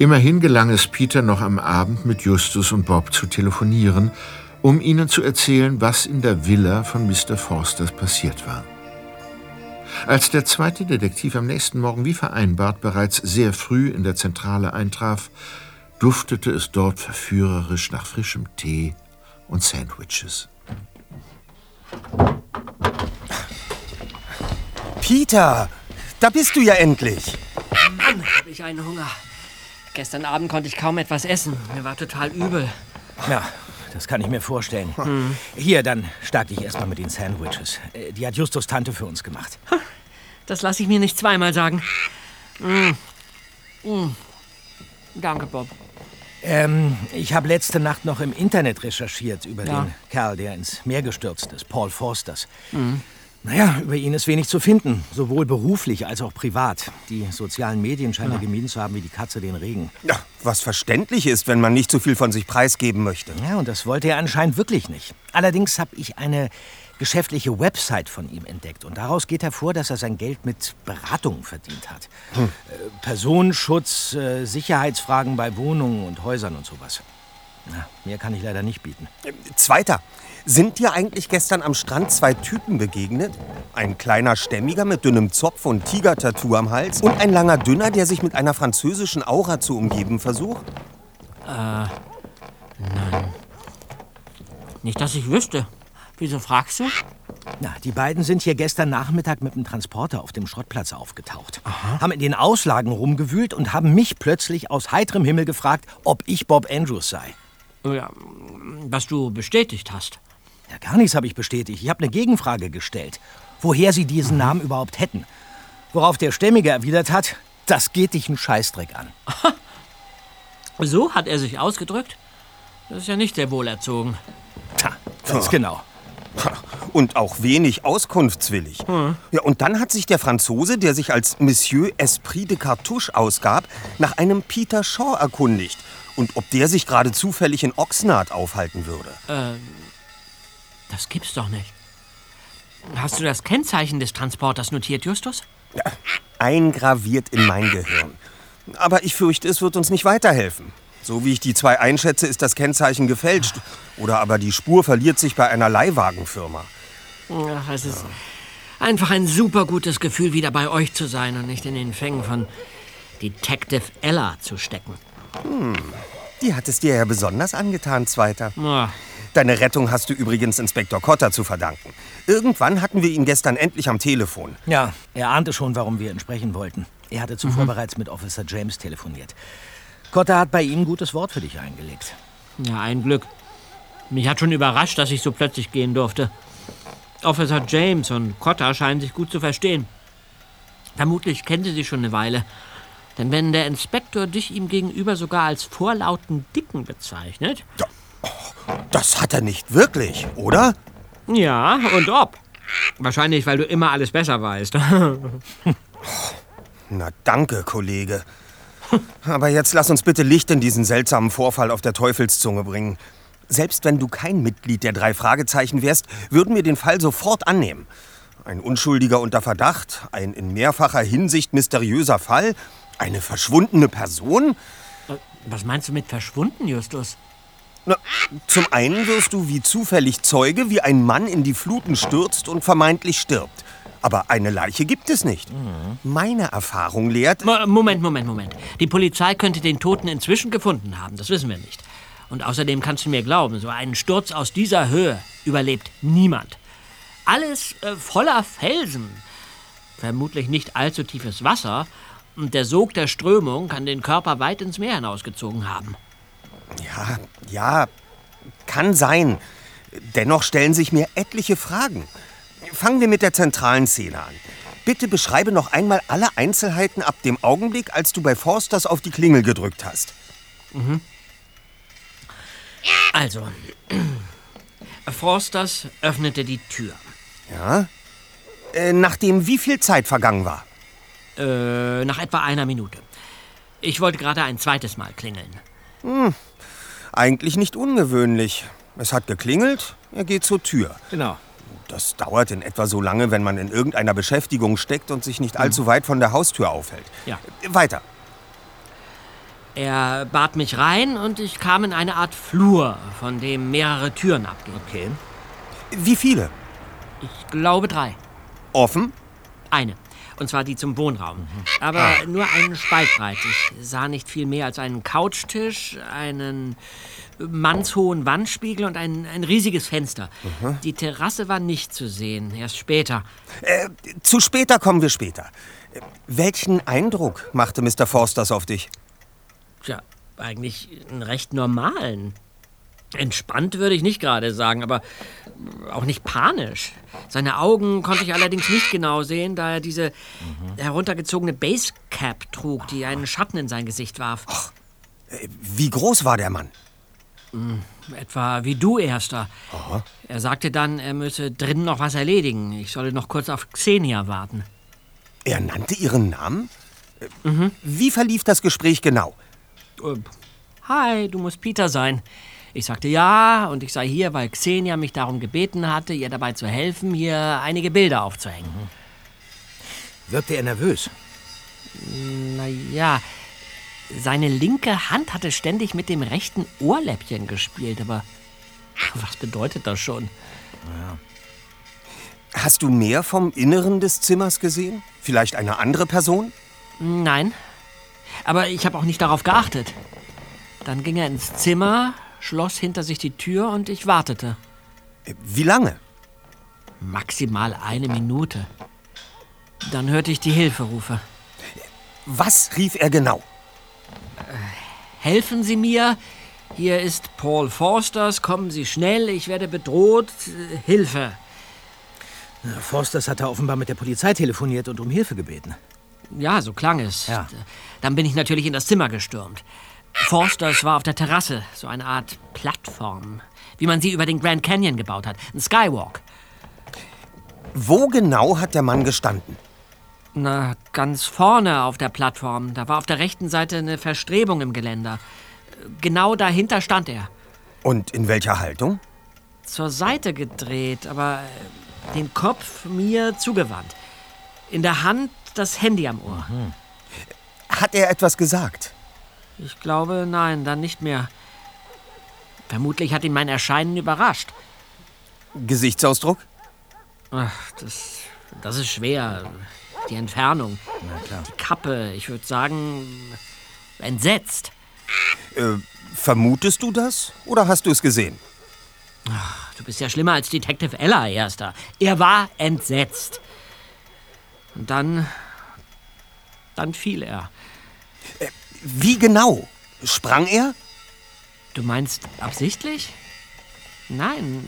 Immerhin gelang es Peter noch am Abend mit Justus und Bob zu telefonieren, um ihnen zu erzählen, was in der Villa von Mr. Forsters passiert war. Als der zweite Detektiv am nächsten Morgen wie vereinbart bereits sehr früh in der Zentrale eintraf, duftete es dort verführerisch nach frischem Tee und Sandwiches. Peter, da bist du ja endlich. Mann, hab ich einen Hunger. Gestern Abend konnte ich kaum etwas essen. Mir war total übel. Ja, das kann ich mir vorstellen. Hier, dann starte ich erstmal mit den Sandwiches. Die hat Justus Tante für uns gemacht. Das lasse ich mir nicht zweimal sagen. Danke, Bob. Ich habe letzte Nacht noch im Internet recherchiert über den Kerl, der ins Meer gestürzt ist, Paul Forsters. Naja, über ihn ist wenig zu finden, sowohl beruflich als auch privat. Die sozialen Medien scheinen er gemieden zu haben wie die Katze den Regen. Ja, was verständlich ist, wenn man nicht so viel von sich preisgeben möchte. Ja, und das wollte er anscheinend wirklich nicht. Allerdings habe ich eine geschäftliche Website von ihm entdeckt. Und daraus geht hervor, dass er sein Geld mit Beratungen verdient hat. Personenschutz, Sicherheitsfragen bei Wohnungen und Häusern und sowas. Na, mehr kann ich leider nicht bieten. Zweiter. Sind dir eigentlich gestern am Strand zwei Typen begegnet? Ein kleiner Stämmiger mit dünnem Zopf und Tiger-Tattoo am Hals und ein langer Dünner, der sich mit einer französischen Aura zu umgeben versucht? Nein. Nicht, dass ich wüsste. Wieso fragst du? Na, die beiden sind hier gestern Nachmittag mit dem Transporter auf dem Schrottplatz aufgetaucht. Haben in den Auslagen rumgewühlt und haben mich plötzlich aus heiterem Himmel gefragt, ob ich Bob Andrews sei. Ja, was du bestätigt hast. Ja, gar nichts habe ich bestätigt. Ich habe eine Gegenfrage gestellt, woher sie diesen Namen überhaupt hätten. Worauf der Stämmige erwidert hat, das geht dich einen Scheißdreck an. So hat er sich ausgedrückt? Das ist ja nicht sehr wohlerzogen. Tja, ganz genau. Und auch wenig auskunftswillig. Ja, und dann hat sich der Franzose, der sich als Monsieur Esprit de Cartouche ausgab, nach einem Peter Shaw erkundigt. Und ob der sich gerade zufällig in Oxnard aufhalten würde. Das gibt's doch nicht. Hast du das Kennzeichen des Transporters notiert, Justus? Ja, eingraviert in mein Gehirn. Aber ich fürchte, es wird uns nicht weiterhelfen. So wie ich die zwei einschätze, ist das Kennzeichen gefälscht. Oder aber die Spur verliert sich bei einer Leihwagenfirma. Ach, es ist einfach ein super gutes Gefühl, wieder bei euch zu sein und nicht in den Fängen von Detective Ella zu stecken. Die hat es dir ja besonders angetan, Zweiter. Ja. Deine Rettung hast du übrigens Inspektor Cotter zu verdanken. Irgendwann hatten wir ihn gestern endlich am Telefon. Ja, er ahnte schon, warum wir ihn sprechen wollten. Er hatte zuvor bereits mit Officer James telefoniert. Cotter hat bei ihm ein gutes Wort für dich eingelegt. Ja, ein Glück. Mich hat schon überrascht, dass ich so plötzlich gehen durfte. Officer James und Cotter scheinen sich gut zu verstehen. Vermutlich kennt sie sich schon eine Weile. Denn wenn der Inspektor dich ihm gegenüber sogar als vorlauten Dicken bezeichnet... Ja, das hat er nicht wirklich, oder? Ja, und ob. Wahrscheinlich, weil du immer alles besser weißt. Na danke, Kollege. Aber jetzt lass uns bitte Licht in diesen seltsamen Vorfall auf der Teufelszunge bringen. Selbst wenn du kein Mitglied der 3 Fragezeichen wärst, würden wir den Fall sofort annehmen. Ein Unschuldiger unter Verdacht, ein in mehrfacher Hinsicht mysteriöser Fall, eine verschwundene Person. Was meinst du mit verschwunden, Justus? Na, zum einen wirst du wie zufällig Zeuge, wie ein Mann in die Fluten stürzt und vermeintlich stirbt. Aber eine Leiche gibt es nicht. Meine Erfahrung lehrt... Moment. Die Polizei könnte den Toten inzwischen gefunden haben, das wissen wir nicht. Und außerdem kannst du mir glauben, so einen Sturz aus dieser Höhe überlebt niemand. Alles voller Felsen. Vermutlich nicht allzu tiefes Wasser. Und der Sog der Strömung kann den Körper weit ins Meer hinausgezogen haben. Ja, kann sein. Dennoch stellen sich mir etliche Fragen. Fangen wir mit der zentralen Szene an. Bitte beschreibe noch einmal alle Einzelheiten ab dem Augenblick, als du bei Forsters auf die Klingel gedrückt hast. Also, Forsters öffnete die Tür. Ja? Nachdem wie viel Zeit vergangen war? Nach etwa einer Minute. Ich wollte gerade ein zweites Mal klingeln. Eigentlich nicht ungewöhnlich. Es hat geklingelt, er geht zur Tür. Genau. Das dauert in etwa so lange, wenn man in irgendeiner Beschäftigung steckt und sich nicht allzu weit von der Haustür aufhält. Ja. Weiter. Er bat mich rein und ich kam in eine Art Flur, von dem mehrere Türen abgingen. Okay. Wie viele? Ich glaube 3. Offen? Eine. Und zwar die zum Wohnraum. Aber nur einen Spalt breit. Ich sah nicht viel mehr als einen Couchtisch, einen mannshohen Wandspiegel und ein riesiges Fenster. Die Terrasse war nicht zu sehen, erst später. Zu später kommen wir später. Welchen Eindruck machte Mr. Forsters auf dich? Tja, eigentlich einen recht normalen. Entspannt würde ich nicht gerade sagen, aber auch nicht panisch. Seine Augen konnte ich allerdings nicht genau sehen, da er diese heruntergezogene Basecap trug, die einen Schatten in sein Gesicht warf. Wie groß war der Mann? Etwa wie du, Erster. Er sagte dann, er müsse drinnen noch was erledigen. Ich solle noch kurz auf Xenia warten. Er nannte ihren Namen? Wie verlief das Gespräch genau? Hi, du musst Peter sein. Ich sagte ja und ich sei hier, weil Xenia mich darum gebeten hatte, ihr dabei zu helfen, hier einige Bilder aufzuhängen. Wirkte er nervös? Naja, seine linke Hand hatte ständig mit dem rechten Ohrläppchen gespielt, aber was bedeutet das schon? Hast du mehr vom Inneren des Zimmers gesehen? Vielleicht eine andere Person? Nein, aber ich habe auch nicht darauf geachtet. Dann ging er ins Zimmer, schloss hinter sich die Tür und ich wartete. Wie lange? Maximal 1 Minute. Dann hörte ich die Hilferufe. Was rief er genau? Helfen Sie mir, hier ist Paul Forsters, kommen Sie schnell, ich werde bedroht, Hilfe. Forsters hatte offenbar mit der Polizei telefoniert und um Hilfe gebeten. Ja, so klang es. Ja. Dann bin ich natürlich in das Zimmer gestürmt. Forsters war auf der Terrasse, so eine Art Plattform, wie man sie über den Grand Canyon gebaut hat, ein Skywalk. Wo genau hat der Mann gestanden? Na, ganz vorne auf der Plattform. Da war auf der rechten Seite eine Verstrebung im Geländer. Genau dahinter stand er. Und in welcher Haltung? Zur Seite gedreht, aber den Kopf mir zugewandt. In der Hand das Handy am Ohr. Hat er etwas gesagt? Ich glaube, nein, dann nicht mehr. Vermutlich hat ihn mein Erscheinen überrascht. Gesichtsausdruck? Ach, das ist schwer. Die Entfernung. Na klar. Die Kappe, ich würde sagen, entsetzt. Vermutest du das oder hast du es gesehen? Du bist ja schlimmer als Detective Ella, Erster. Er war entsetzt. Und dann fiel er. Wie genau? Sprang er? Du meinst absichtlich? Nein,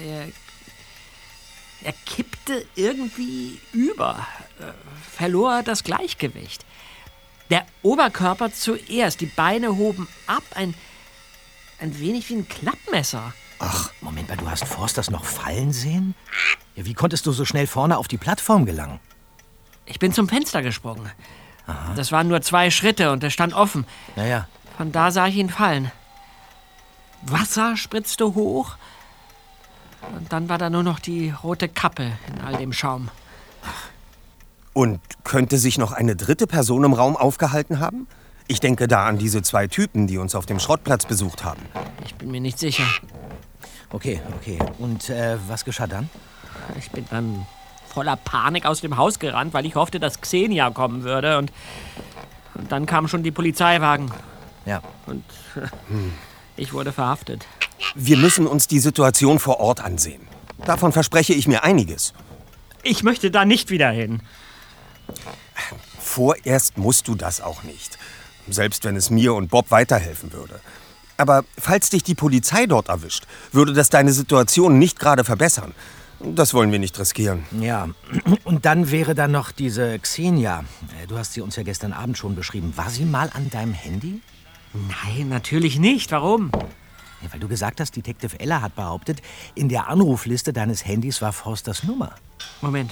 er kippte irgendwie über, verlor das Gleichgewicht. Der Oberkörper zuerst, die Beine hoben ab, ein wenig wie ein Klappmesser. Ach, Moment mal, du hast Forsters noch fallen sehen? Ja, wie konntest du so schnell vorne auf die Plattform gelangen? Ich bin zum Fenster gesprungen. Das waren nur 2 Schritte und er stand offen. Naja. Von da sah ich ihn fallen. Wasser spritzte hoch. Und dann war da nur noch die rote Kappe in all dem Schaum. Und könnte sich noch eine dritte Person im Raum aufgehalten haben? Ich denke da an diese 2 Typen, die uns auf dem Schrottplatz besucht haben. Ich bin mir nicht sicher. Okay. Und was geschah dann? Ich bin dann voller Panik aus dem Haus gerannt, weil ich hoffte, dass Xenia kommen würde. Und dann kamen schon die Polizeiwagen. Ja. Und ich wurde verhaftet. Wir müssen uns die Situation vor Ort ansehen. Davon verspreche ich mir einiges. Ich möchte da nicht wieder hin. Vorerst musst du das auch nicht. Selbst wenn es mir und Bob weiterhelfen würde. Aber falls dich die Polizei dort erwischt, würde das deine Situation nicht gerade verbessern. Das wollen wir nicht riskieren. Ja, und dann wäre da noch diese Xenia. Du hast sie uns ja gestern Abend schon beschrieben. War sie mal an deinem Handy? Nein, natürlich nicht. Warum? Ja, weil du gesagt hast, Detective Ella hat behauptet, in der Anrufliste deines Handys war Forsters Nummer. Moment.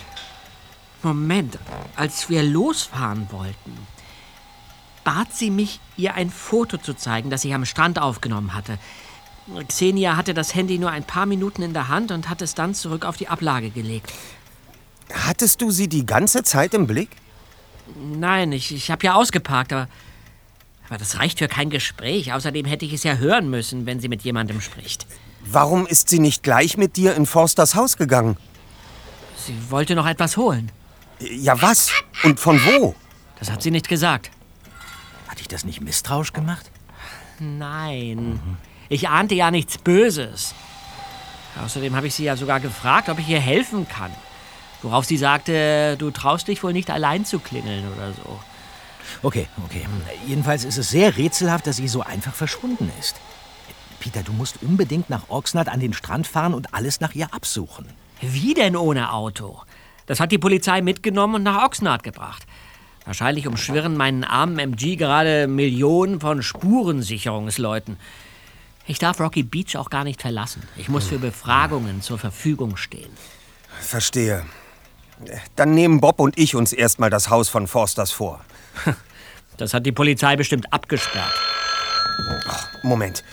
Als wir losfahren wollten, bat sie mich, ihr ein Foto zu zeigen, das ich am Strand aufgenommen hatte. Xenia hatte das Handy nur ein paar Minuten in der Hand und hat es dann zurück auf die Ablage gelegt. Hattest du sie die ganze Zeit im Blick? Nein, ich habe ja ausgeparkt, aber Aber das reicht für kein Gespräch. Außerdem hätte ich es ja hören müssen, wenn sie mit jemandem spricht. Warum ist sie nicht gleich mit dir in Forsters Haus gegangen? Sie wollte noch etwas holen. Ja, was? Und von wo? Das hat sie nicht gesagt. Hat dich das nicht misstrauisch gemacht? Nein, ich ahnte ja nichts Böses. Außerdem habe ich sie ja sogar gefragt, ob ich ihr helfen kann. Worauf sie sagte, du traust dich wohl nicht allein zu klingeln oder so. Okay. Jedenfalls ist es sehr rätselhaft, dass sie so einfach verschwunden ist. Peter, du musst unbedingt nach Oxnard an den Strand fahren und alles nach ihr absuchen. Wie denn ohne Auto? Das hat die Polizei mitgenommen und nach Oxnard gebracht. Wahrscheinlich umschwirren meinen armen MG gerade Millionen von Spurensicherungsleuten. Ich darf Rocky Beach auch gar nicht verlassen. Ich muss für Befragungen zur Verfügung stehen. Verstehe. Dann nehmen Bob und ich uns erstmal das Haus von Forsters vor. Das hat die Polizei bestimmt abgesperrt. Moment.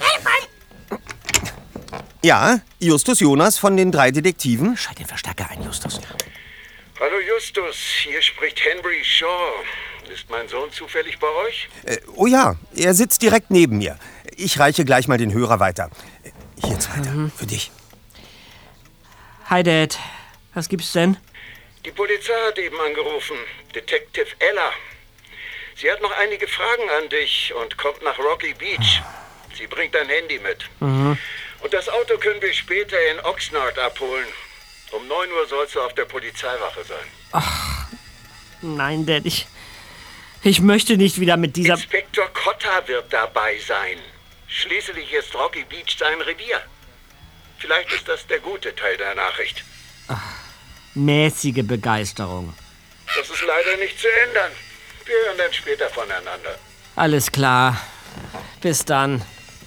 Ja, Justus Jonas von den 3 Detektiven. Schalt den Verstärker ein, Justus. Hallo Justus, hier spricht Henry Shaw. Ist mein Sohn zufällig bei euch? Oh ja, er sitzt direkt neben mir. Ich reiche gleich mal den Hörer weiter. Hier, Zweiter, für dich. Hi, Dad. Was gibt's denn? Die Polizei hat eben angerufen. Detective Ella. Sie hat noch einige Fragen an dich und kommt nach Rocky Beach. Sie bringt dein Handy mit. Und das Auto können wir später in Oxnard abholen. Um 9 Uhr sollst du auf der Polizeiwache sein. Nein, Dad, ich möchte nicht wieder mit dieser... Inspektor Cotta wird dabei sein. Schließlich ist Rocky Beach sein Revier. Vielleicht ist das der gute Teil der Nachricht. mäßige Begeisterung. Das ist leider nicht zu ändern. Wir hören dann später voneinander. Alles klar. Bis dann.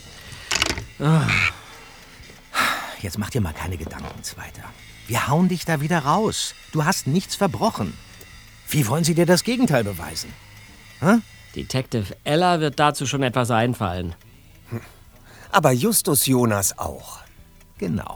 Jetzt mach dir mal keine Gedanken, Zweiter. Wir hauen dich da wieder raus. Du hast nichts verbrochen. Wie wollen sie dir das Gegenteil beweisen? Detective Ella wird dazu schon etwas einfallen. Aber Justus Jonas auch. Genau.